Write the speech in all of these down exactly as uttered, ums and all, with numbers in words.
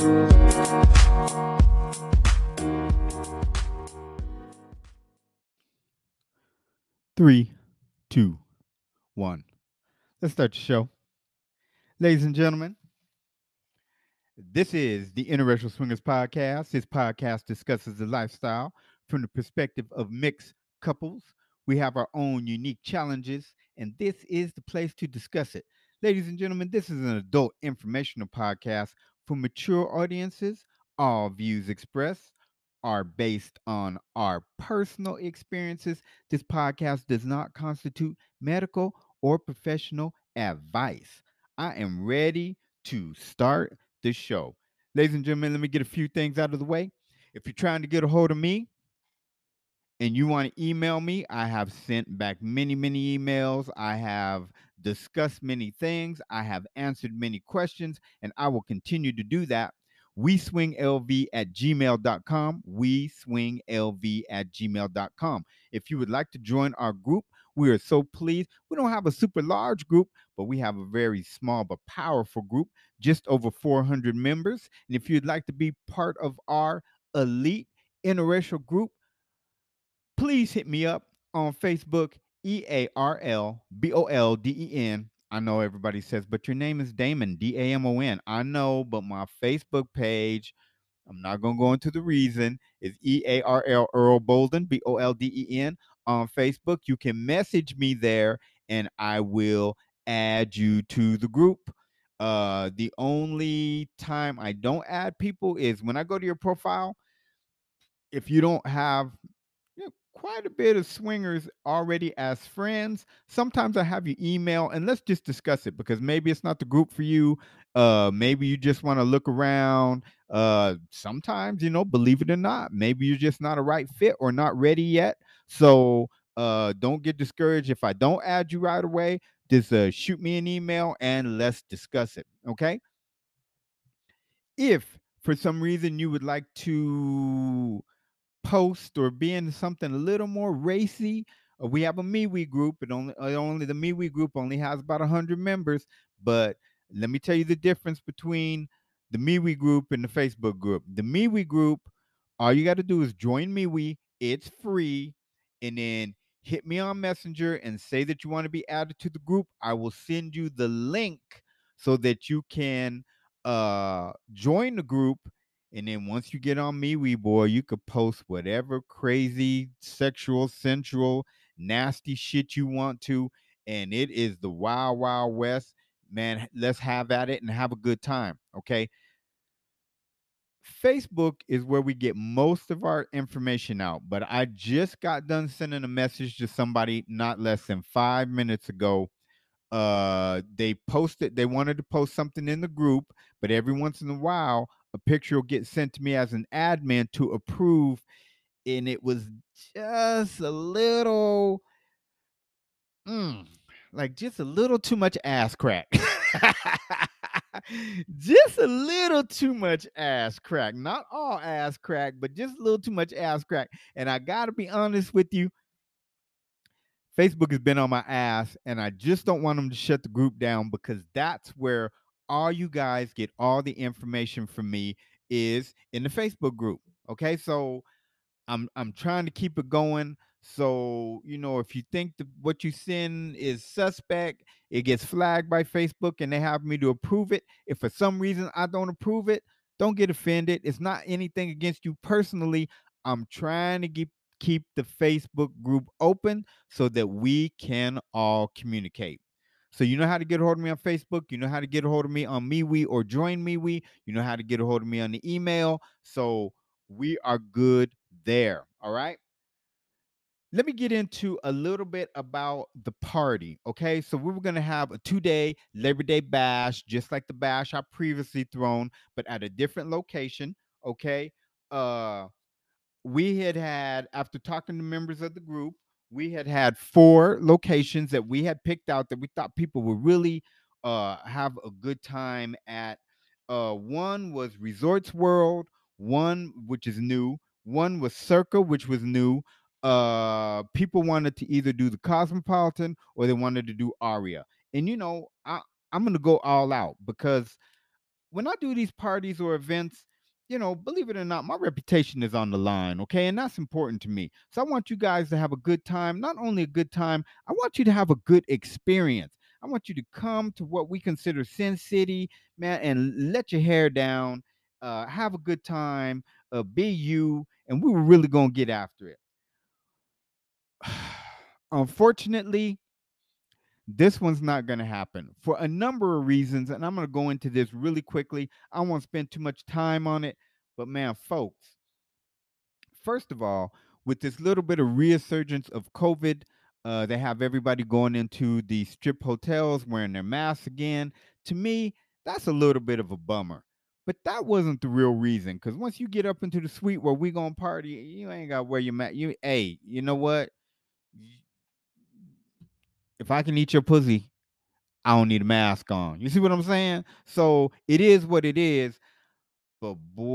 Three, two, one. Let's start the show. Ladies and gentlemen, this is the Interracial Swingers Podcast. This podcast discusses the lifestyle from the perspective of mixed couples. We have our own unique challenges, and this is the place to discuss it. Ladies and gentlemen, this is an adult informational podcast for mature audiences. All views expressed are based on our personal experiences. This podcast does not constitute medical or professional advice. I am ready to start the show. Ladies and gentlemen, let me get a few things out of the way. If you're trying to get a hold of me and you want to email me, I have sent back many, many emails. I have discussed many things. I have answered many questions, and I will continue to do that. We swing L V at gmail dot com. We swing L V at gmail dot com. If you would like to join our group, we are so pleased. We don't have a super large group, but we have a very small but powerful group, just over four hundred members. And if you'd like to be part of our elite interracial group, please hit me up on Facebook, E A R L B O L D E N. I know everybody says, but your name is Damon, D A M O N. I know, but my Facebook page, I'm not going to go into the reason, is E A R L Earl Bolden, B O L D E N, on Facebook. You can message me there, and I will add you to the group. Uh, the only time I don't add people is when I go to your profile. If you don't have you know, quite a bit of swingers already as friends, sometimes I have you email and let's just discuss it because maybe it's not the group for you. Uh, maybe you just want to look around. Uh, sometimes, you know, believe it or not, maybe you're just not a right fit or not ready yet. So uh, don't get discouraged if I don't add you right away. Just uh, shoot me an email and let's discuss it. Okay. If for some reason you would like to post or be in something a little more racy, uh, we have a MeWe group. It only uh, only the MeWe group only has about a hundred members, but let me tell you the difference between the MeWe group and the Facebook group. The MeWe group, all you got to do is join MeWe. It's free, and then hit me on Messenger and say that you want to be added to the group. I will send you the link so that you can uh join the group, and then once you get on MeWe, boy, you could post whatever crazy, sexual, sensual, nasty shit you want to. And it is the wild, wild west. Man, let's have at it and have a good time. Okay. Facebook is where we get most of our information out. But I just got done sending a message to somebody not less than five minutes ago. Uh they posted they wanted to post something in the group, but every once in a while a picture will get sent to me as an admin to approve, and it was just a little mm, like just a little too much ass crack. Just a little too much ass crack, not all ass crack, but just a little too much ass crack. And I gotta be honest with you, Facebook has been on my ass, and I just don't want them to shut the group down because that's where all you guys get all the information from me is in the Facebook group. Okay, so I'm I'm trying to keep it going. So you know, if you think that what you send is suspect, it gets flagged by Facebook, and they have me to approve it. If for some reason I don't approve it, don't get offended. It's not anything against you personally. I'm trying to keep keep the Facebook group open so that we can all communicate. So you know how to get a hold of me on Facebook. You know how to get a hold of me on MeWe or join MeWe. You know how to get a hold of me on the email. So we are good there. All right. Let me get into a little bit about the party. Okay. So we were going to have a two day Labor Day bash, just like the bash I previously thrown, but at a different location. Okay. Uh, we had had, after talking to members of the group, we had had four locations that we had picked out that we thought people would really uh, have a good time at. Uh, one was Resorts World, one which is new, one was Circa, which was new. Uh, people wanted to either do the Cosmopolitan or they wanted to do Aria. And you know, I, I'm gonna go all out because when I do these parties or events, you know, believe it or not, my reputation is on the line, okay? And that's important to me. So I want you guys to have a good time. Not only a good time, I want you to have a good experience. I want you to come to what we consider Sin City, man, and let your hair down, uh, have a good time, uh, be you, and we were really gonna get after it. Unfortunately, this one's not going to happen for a number of reasons, and I'm going to go into this really quickly. I won't spend too much time on it, but man, folks, first of all, with this little bit of resurgence of COVID, uh, they have everybody going into the strip hotels wearing their masks again. To me, that's a little bit of a bummer. But that wasn't the real reason, because once you get up into the suite where we gonna party, you ain't got to wear your mask. You, hey, you know what? If I can eat your pussy, I don't need a mask on. You see what I'm saying? So it is what it is. But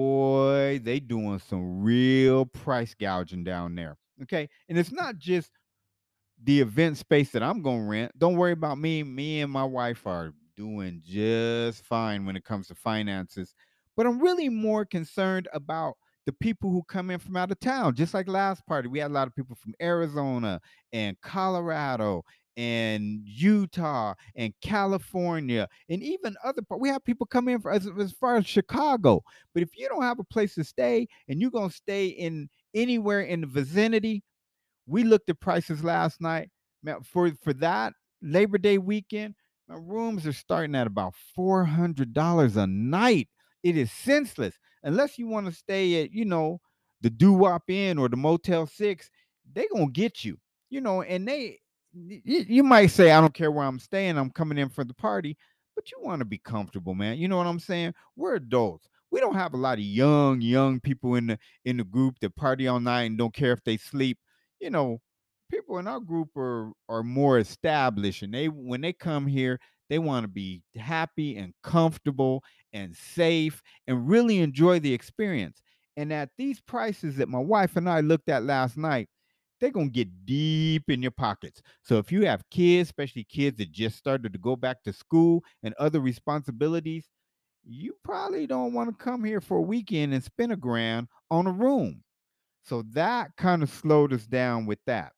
boy, they doing some real price gouging down there. Okay. And it's not just the event space that I'm gonna rent. Don't worry about me. Me and my wife are doing just fine when it comes to finances. But I'm really more concerned about the people who come in from out of town. Just like last party, we had a lot of people from Arizona and Colorado and Utah and California and even other parts. We have people come in for, as, as far as Chicago. But if you don't have a place to stay and you're gonna stay in anywhere in the vicinity, we looked at prices last night. Man, for for that Labor Day weekend, my rooms are starting at about four hundred dollars a night. It is senseless unless you want to stay at, you know, the Doo Wop Inn or the Motel Six. They gonna get you, you know, and they you, you might say, I don't care where I'm staying, I'm coming in for the party, but you want to be comfortable, man. You know what I'm saying? We're adults. We don't have a lot of young young people in the in the group that party all night and don't care if they sleep. You know, people in our group are are more established, and they when they come here, they want to be happy and comfortable and safe and really enjoy the experience. And at these prices that my wife and I looked at last night, they're going to get deep in your pockets. So if you have kids, especially kids that just started to go back to school and other responsibilities, you probably don't want to come here for a weekend and spend a grand on a room. So that kind of slowed us down with that.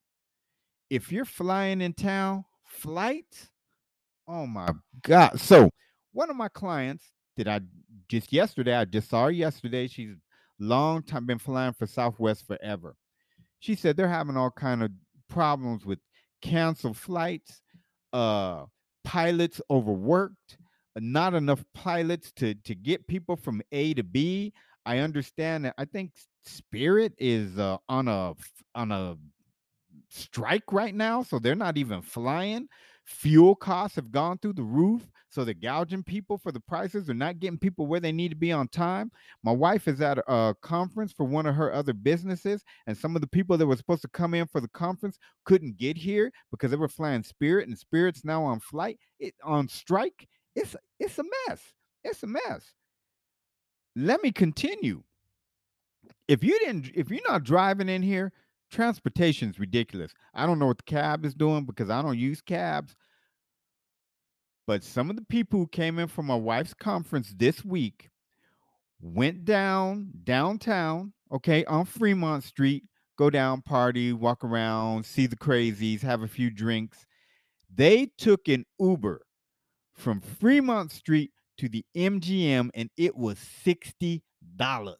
If you're flying in town, flights, oh my God. So one of my clients that I just yesterday, I just saw her yesterday. She's long time been flying for Southwest forever. She said they're having all kind of problems with canceled flights, uh, pilots overworked, uh, not enough pilots to to get people from A to B. I understand that. I think Spirit is uh, on a on a strike right now, so they're not even flying. Fuel costs have gone through the roof, so they're gouging people for the prices. They're not getting people where they need to be on time. My wife is at a conference for one of her other businesses, and some of the people that were supposed to come in for the conference couldn't get here because they were flying Spirit, and Spirit's now on flight, it on strike. It's it's a mess. It's a mess. Let me continue. If you didn't if you're not driving in here, transportation's ridiculous. I don't know what the cab is doing because I don't use cabs, but some of the people who came in from my wife's conference this week went down downtown, okay, on Fremont Street, go down, party, walk around, see the crazies, have a few drinks. They took an Uber from Fremont Street to the M G M and it was sixty dollars.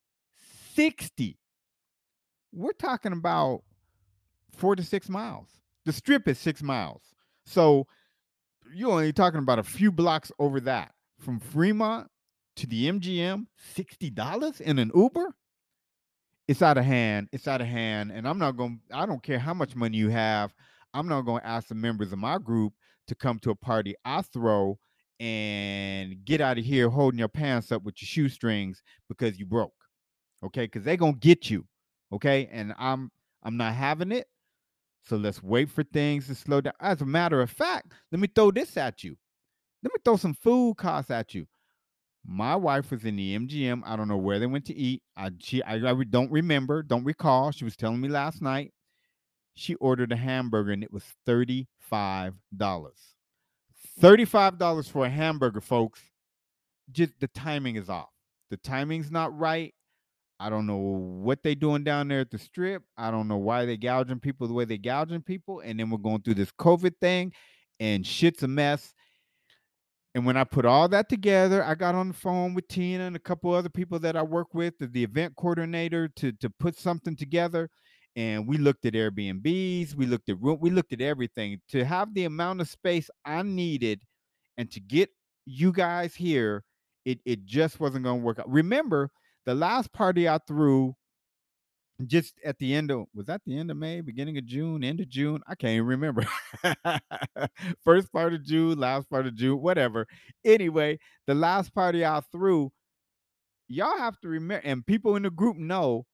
sixty. We're talking about four to six miles. The strip is six miles. So you're only talking about a few blocks over that. From Fremont to the M G M, sixty dollars in an Uber? It's out of hand. It's out of hand. And I'm not going to, I don't care how much money you have. I'm not going to ask the members of my group to come to a party I throw and get out of here holding your pants up with your shoestrings because you broke. Okay? Because they're going to get you. Okay? And I'm I'm not having it. So let's wait for things to slow down. As a matter of fact, let me throw this at you. Let me throw some food costs at you. My wife was in the M G M. I don't know where they went to eat. I she I, I don't remember, don't recall. She was telling me last night. She ordered a hamburger and it was thirty-five dollars. thirty-five dollars for a hamburger, folks. just the timing is off. The timing's not right. I don't know what they doing down there at the strip. I don't know why they gouging people the way they gouging people. And then we're going through this COVID thing, and shit's a mess. And when I put all that together, I got on the phone with Tina and a couple other people that I work with, the, the event coordinator, to to put something together. And we looked at Airbnbs, we looked at room, we looked at everything to have the amount of space I needed, and to get you guys here. It it just wasn't going to work out. Remember, the last party I threw just at the end of, was that the end of May, beginning of June, end of June? I can't even remember. First part of June, last part of June, whatever. Anyway, the last party I threw, y'all have to remember, and people in the group know,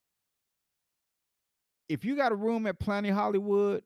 if you got a room at Planet Hollywood,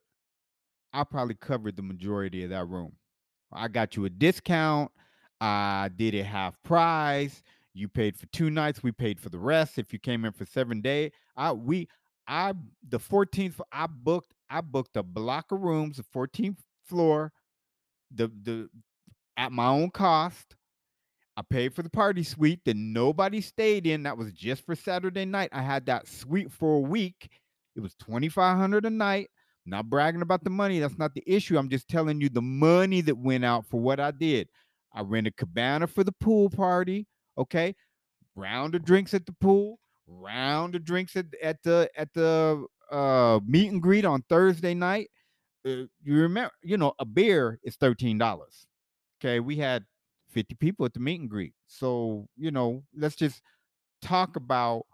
I probably covered the majority of that room. I got you a discount. I did it half price. You paid for two nights. We paid for the rest. If you came in for seven days, I we I the fourteenth I booked I booked a block of rooms, the fourteenth floor, the the at my own cost. I paid for the party suite that nobody stayed in. That was just for Saturday night. I had that suite for a week. It was twenty-five hundred a night. Not bragging about the money. That's not the issue. I'm just telling you the money that went out for what I did. I rented cabana for the pool party. Okay. Round of drinks at the pool. Round of drinks at, at the at the uh, meet and greet on Thursday night. Uh, you remember, you know, a beer is thirteen dollars. Okay, we had fifty people at the meet and greet. So, you know, let's just talk about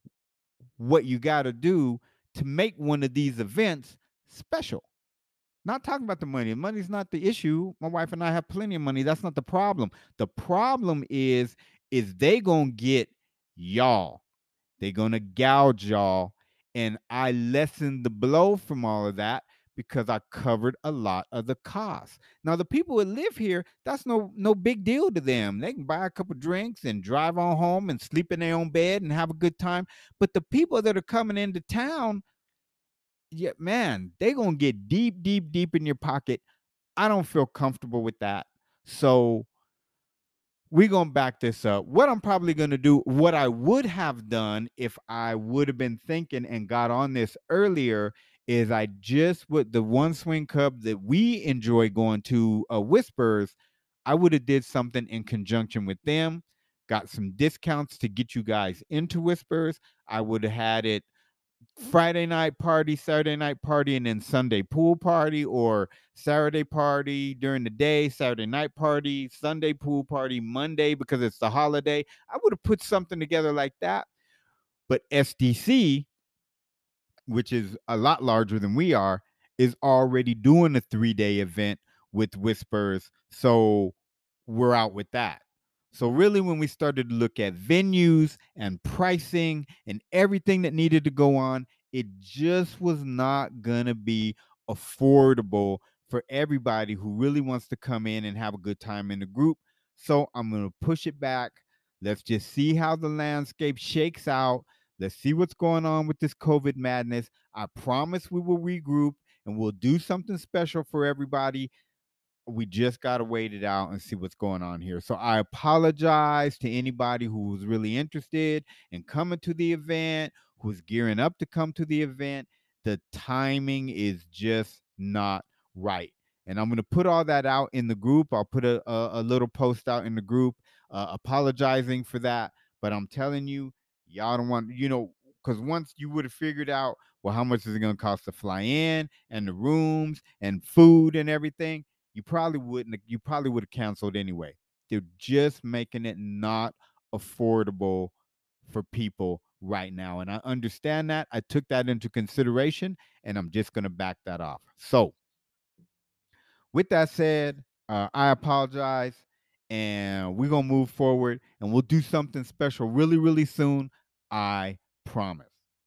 what you got to do to make one of these events special. Not talking about the money. Money's not the issue. My wife and I have plenty of money. That's not the problem. The problem is, is they gonna get y'all. They're gonna gouge y'all. And I lessened the blow from all of that because I covered a lot of the costs. Now, the people that live here, that's no no big deal to them. They can buy a couple drinks and drive on home and sleep in their own bed and have a good time. But the people that are coming into town, yeah, man, they gonna get deep, deep, deep in your pocket. I don't feel comfortable with that. So we're gonna back this up. What I'm probably gonna do, what I would have done if I would have been thinking and got on this earlier, is I just would, the one swing club that we enjoy going to, uh, Whispers, I would have did something in conjunction with them, got some discounts to get you guys into Whispers. I would have had it Friday night party, Saturday night party, and then Sunday pool party, or Saturday party during the day, Saturday night party, Sunday pool party, Monday because it's the holiday. I would have put something together like that. But S D C, which is a lot larger than we are, is already doing a three day event with Whispers. So we're out with that. So, really, when we started to look at venues and pricing and everything that needed to go on, it just was not going to be affordable for everybody who really wants to come in and have a good time in the group. So, I'm going to push it back. Let's just see how the landscape shakes out. Let's see what's going on with this COVID madness. I promise we will regroup and we'll do something special for everybody. We just got to wait it out and see what's going on here. So I apologize to anybody who was really interested in coming to the event, who's gearing up to come to the event. The timing is just not right. And I'm going to put all that out in the group. I'll put a, a, a little post out in the group uh, apologizing for that. But I'm telling you, y'all don't want, you know, because once you would have figured out, well, how much is it going to cost to fly in and the rooms and food and everything, you probably wouldn't, you probably would have canceled anyway. They're just making it not affordable for people right now. And I understand that. I took that into consideration and I'm just going to back that off. So, with that said, uh, I apologize and we're going to move forward and we'll do something special really, really soon. I promise.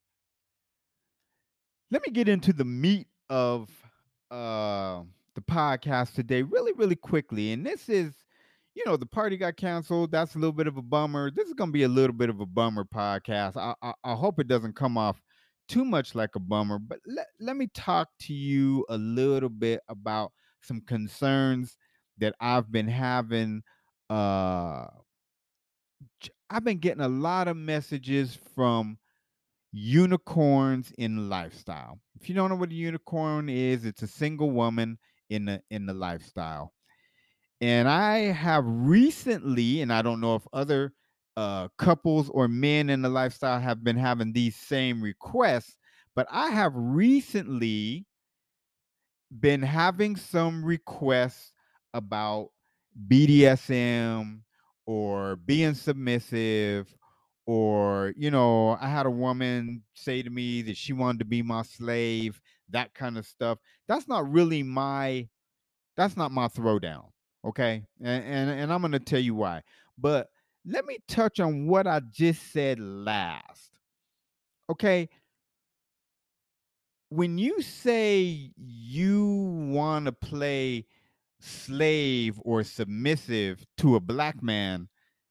Let me get into the meat of uh, the podcast today really, really quickly. And this is, you know, the party got canceled. That's a little bit of a bummer. This is going to be a little bit of a bummer podcast. I, I, I hope it doesn't come off too much like a bummer, but let, let me talk to you a little bit about some concerns that I've been having uh, j- I've been getting a lot of messages from unicorns in lifestyle. If you don't know what a unicorn is, it's a single woman in the in the lifestyle. And I have recently, and I don't know if other uh, couples or men in the lifestyle have been having these same requests, but I have recently been having some requests about B D S M or being submissive, or you know, I had a woman say to me that she wanted to be my slave, that kind of stuff. That's not really my that's not my throwdown. Okay. And, and and I'm gonna tell you why. But let me touch on what I just said last. Okay. When you say you want to play slave or submissive to a black man,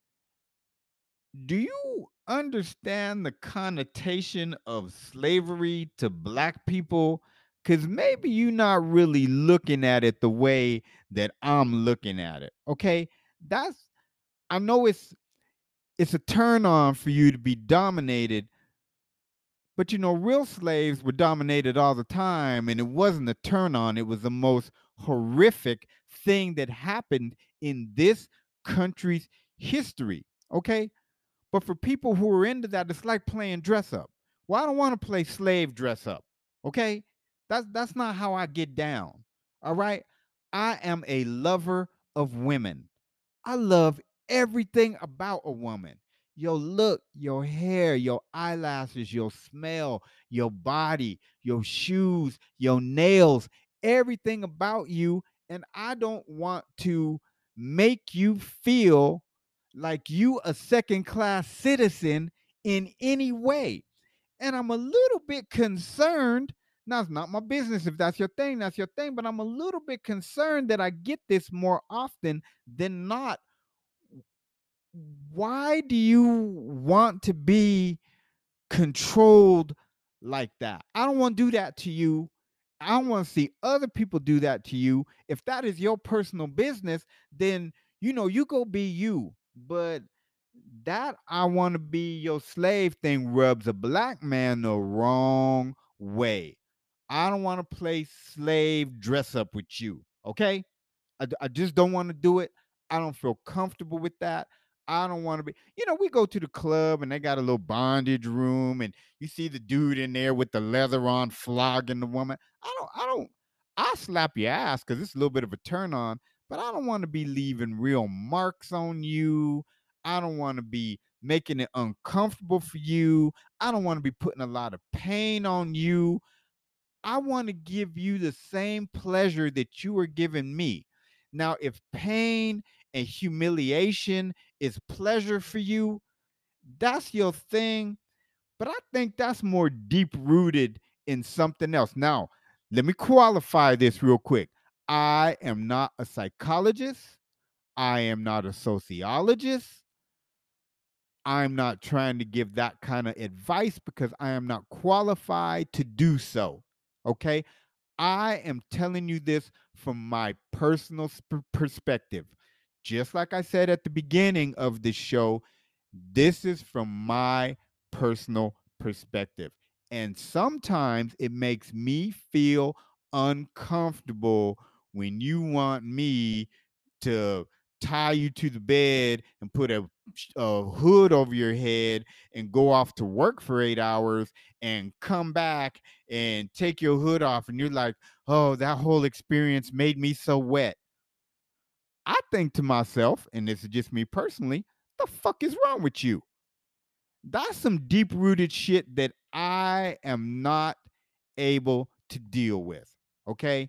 do you understand the connotation of slavery to black people? Because maybe you're not really looking at it the way that I'm looking at it. Okay. That's, I know it's, it's a turn on for you to be dominated, but you know, real slaves were dominated all the time, and it wasn't a turn on. It was the most horrific thing that happened in this country's history. Okay. But for people who are into that, it's like playing dress up. Well, I don't want to play slave dress up. Okay? That's that's not how I get down. All right? I am a lover of women. I love everything about a woman. Your look, your hair, your eyelashes, your smell, your body, your shoes, your nails, everything about you. And I don't want to make you feel like you a second class citizen in any way. And I'm a little bit concerned. Now, it's not my business. If that's your thing, that's your thing. But I'm a little bit concerned that I get this more often than not. Why do you want to be controlled like that? I don't want to do that to you. I don't want to see other people do that to you. If that is your personal business, then you know, you go be you. But that I want to be your slave thing rubs a black man the wrong way. I don't want to play slave dress up with you. Okay? I, d- I just don't want to do it. I don't feel comfortable with that. I don't want to be, you know, we go to the club and they got a little bondage room and you see the dude in there with the leather on flogging the woman. I don't, I don't, I'll slap your ass because it's a little bit of a turn on, but I don't want to be leaving real marks on you. I don't want to be making it uncomfortable for you. I don't want to be putting a lot of pain on you. I want to give you the same pleasure that you are giving me. Now, if pain and humiliation is pleasure for you, that's your thing. But I think that's more deep rooted in something else. Now, let me qualify this real quick. I am not a psychologist. I am not a sociologist. I'm not trying to give that kind of advice because I am not qualified to do so. Okay. I am telling you this from my personal sp- perspective. Just like I said at the beginning of this show, this is from my personal perspective. And sometimes it makes me feel uncomfortable when you want me to tie you to the bed and put a, a hood over your head and go off to work for eight hours and come back and take your hood off. And you're like, oh, that whole experience made me so wet. I think to myself, and this is just me personally, the fuck is wrong with you? That's some deep rooted shit that I am not able to deal with. Okay.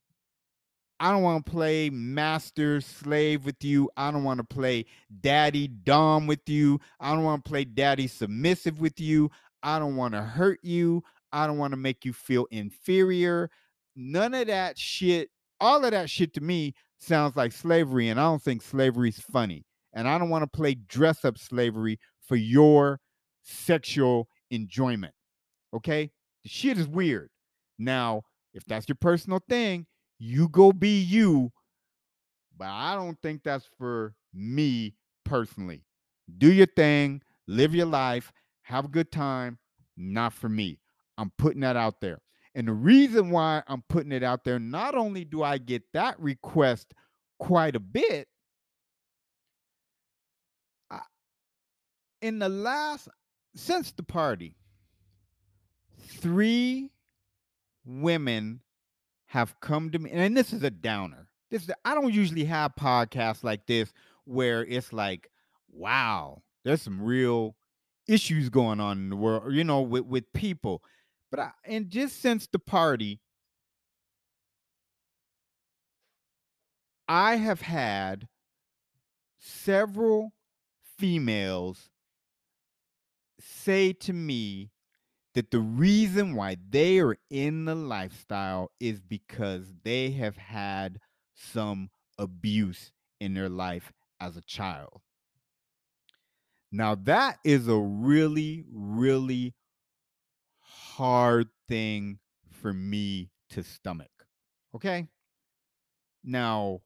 I don't want to play master slave with you. I don't want to play daddy dom with you. I don't want to play daddy submissive with you. I don't want to hurt you. I don't want to make you feel inferior. None of that shit, all of that shit to me sounds like slavery, and I don't think slavery's funny. And I don't want to play dress up slavery for your sexual enjoyment. Okay? The shit is weird. Now, if that's your personal thing, you go be you, but I don't think that's for me personally. Do your thing, live your life, have a good time. Not for me. I'm putting that out there. And the reason why I'm putting it out there, not only do I get that request quite a bit, I, in the last, since the party, three women have come to me, and this is a downer. This is, I don't usually have podcasts like this where it's like, wow, there's some real issues going on in the world, you know, with with people. But I, and just since the party, I have had several females say to me that the reason why they are in the lifestyle is because they have had some abuse in their life as a child. Now, that is a really, really hard thing for me to stomach. Okay. Now,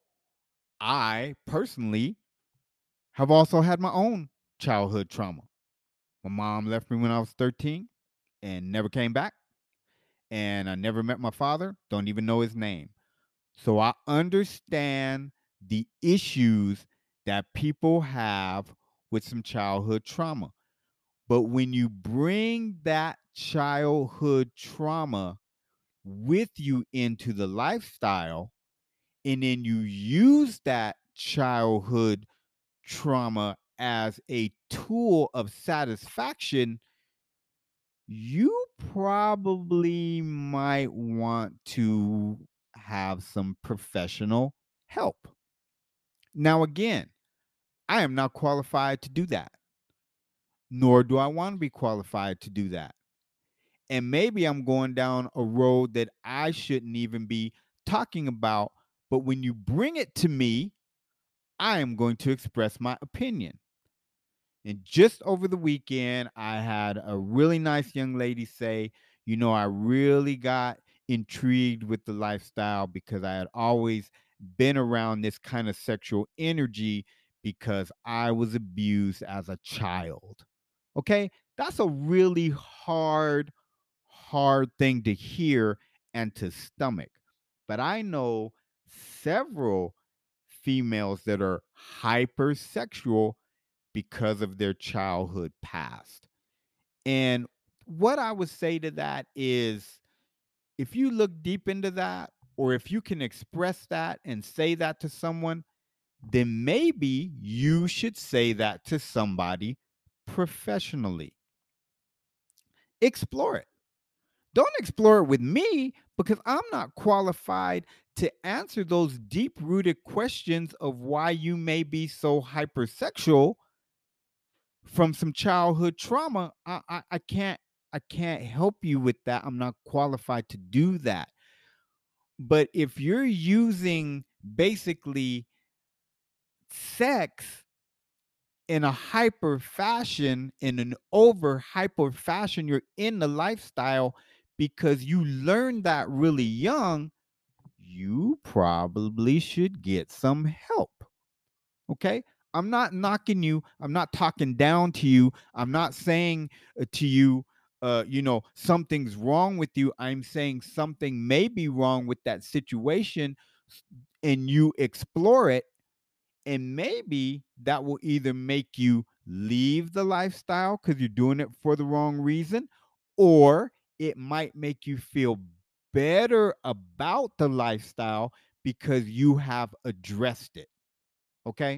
I personally have also had my own childhood trauma. My mom left me when I was thirteen and never came back. And I never met my father, don't even know his name. So I understand the issues that people have with some childhood trauma. But when you bring that childhood trauma with you into the lifestyle, and then you use that childhood trauma as a tool of satisfaction, you probably might want to have some professional help. Now, again, I am not qualified to do that, nor do I want to be qualified to do that. And maybe I'm going down a road that I shouldn't even be talking about. But when you bring it to me, I am going to express my opinion. And just over the weekend, I had a really nice young lady say, you know, I really got intrigued with the lifestyle because I had always been around this kind of sexual energy because I was abused as a child. Okay. That's a really hard, hard thing to hear and to stomach. But I know several females that are hypersexual because of their childhood past. And what I would say to that is if you look deep into that, or if you can express that and say that to someone, then maybe you should say that to somebody professionally. Explore it. Don't explore it with me because I'm not qualified to answer those deep rooted questions of why you may be so hypersexual from some childhood trauma. I, I I can't I can't help you with that. I'm not qualified to do that. But if you're using basically sex in a hyper fashion, in an over hyper fashion, you're in the lifestyle because you learned that really young, you probably should get some help. Okay. I'm not knocking you. I'm not talking down to you. I'm not saying uh, to you, uh, you know, something's wrong with you. I'm saying something may be wrong with that situation and you explore it. And maybe that will either make you leave the lifestyle because you're doing it for the wrong reason, or it might make you feel better about the lifestyle because you have addressed it. Okay.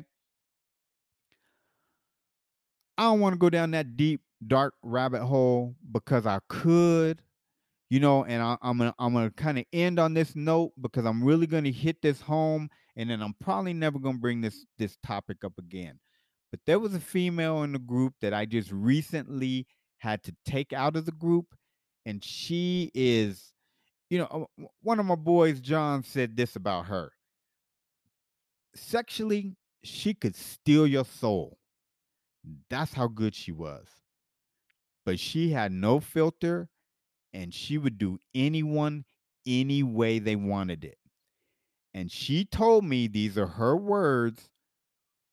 I don't want to go down that deep, dark rabbit hole because I could, you know, and I, I'm gonna I'm gonna kind of end on this note because I'm really gonna hit this home, and then I'm probably never gonna bring this this topic up again. But there was a female in the group that I just recently had to take out of the group, and she is, you know, uh, one of my boys, John, said this about her: sexually, she could steal your soul. That's how good she was. But she had no filter and she would do anyone any way they wanted it. And she told me, these are her words,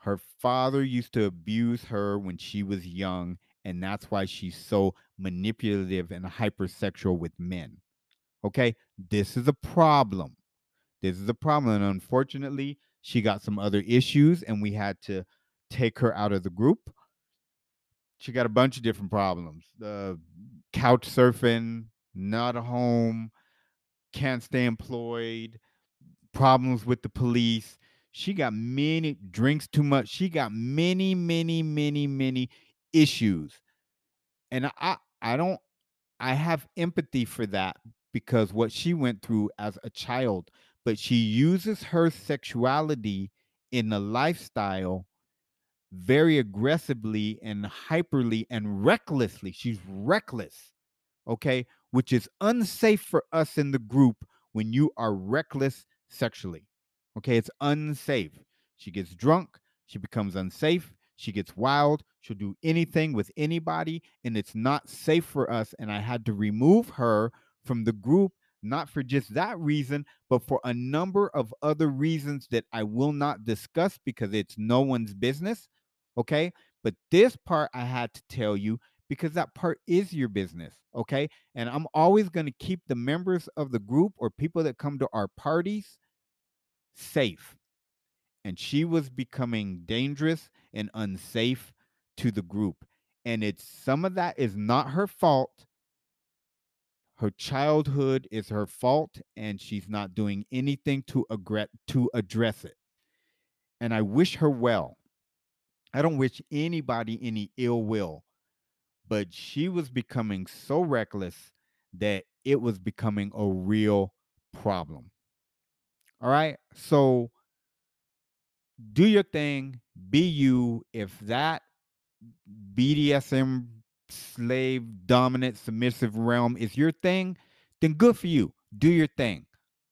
Her father used to abuse her when she was young, and that's why she's so manipulative and hypersexual with men. Okay? This is a problem. This is a problem. And unfortunately, she got some other issues, and we had to take her out of the group. She got a bunch of different problems. Uh, couch surfing, not a home, can't stay employed, problems with the police. She got many drinks too much. She got many, many, many, many issues. And I I don't I have empathy for that because what she went through as a child, but she uses her sexuality in the lifestyle very aggressively and hyperly and recklessly. She's reckless, okay? Which is unsafe for us in the group when you are reckless sexually. Okay, it's unsafe. She gets drunk, she becomes unsafe, she gets wild, she'll do anything with anybody, and it's not safe for us. And I had to remove her from the group, not for just that reason, but for a number of other reasons that I will not discuss because it's no one's business. Okay, but this part I had to tell you because that part is your business. Okay, and I'm always going to keep the members of the group or people that come to our parties safe. And she was becoming dangerous and unsafe to the group. And it's some of that is not her fault. Her childhood is her fault, and she's not doing anything to aggre- to address it. And I wish her well. I don't wish anybody any ill will, but she was becoming so reckless that it was becoming a real problem. All right. So do your thing, be you. If that B D S M slave dominant submissive realm is your thing, then good for you. Do your thing.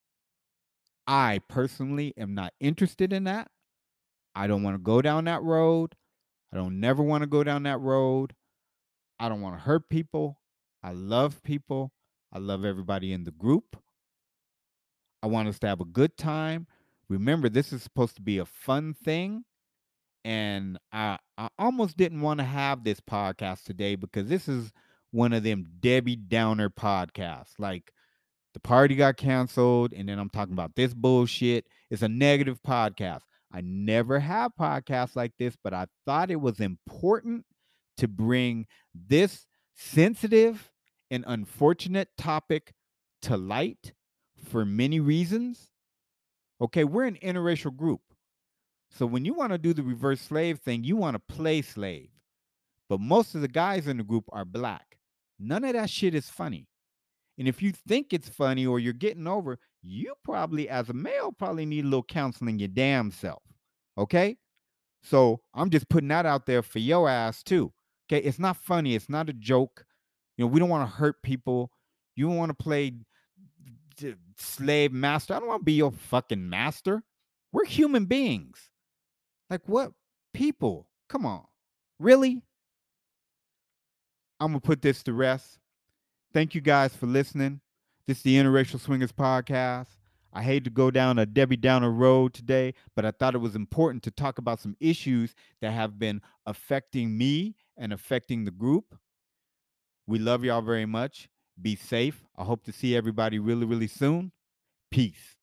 I personally am not interested in that. I don't want to go down that road. I don't never want to go down that road. I don't want to hurt people. I love people. I love everybody in the group. I want us to have a good time. Remember, this is supposed to be a fun thing. And I, I almost didn't want to have this podcast today because this is one of them Debbie Downer podcasts. Like the party got canceled, and then I'm talking about this bullshit. It's a negative podcast. I never have podcasts like this, but I thought it was important to bring this sensitive and unfortunate topic to light for many reasons. Okay, we're an interracial group. So when you want to do the reverse slave thing, you want to play slave. But most of the guys in the group are black. None of that shit is funny. And if you think it's funny or you're getting over, you probably, as a male, probably need a little counseling your damn self. Okay? So I'm just putting that out there for your ass too. Okay? It's not funny. It's not a joke. You know, we don't want to hurt people. You don't want to play d- slave master. I don't want to be your fucking master. We're human beings. Like what people? Come on. Really? I'm going to put this to rest. Thank you guys for listening. This is the Interracial Swingers Podcast. I hate to go down a Debbie Downer road today, but I thought it was important to talk about some issues that have been affecting me and affecting the group. We love y'all very much. Be safe. I hope to see everybody really, really soon. Peace.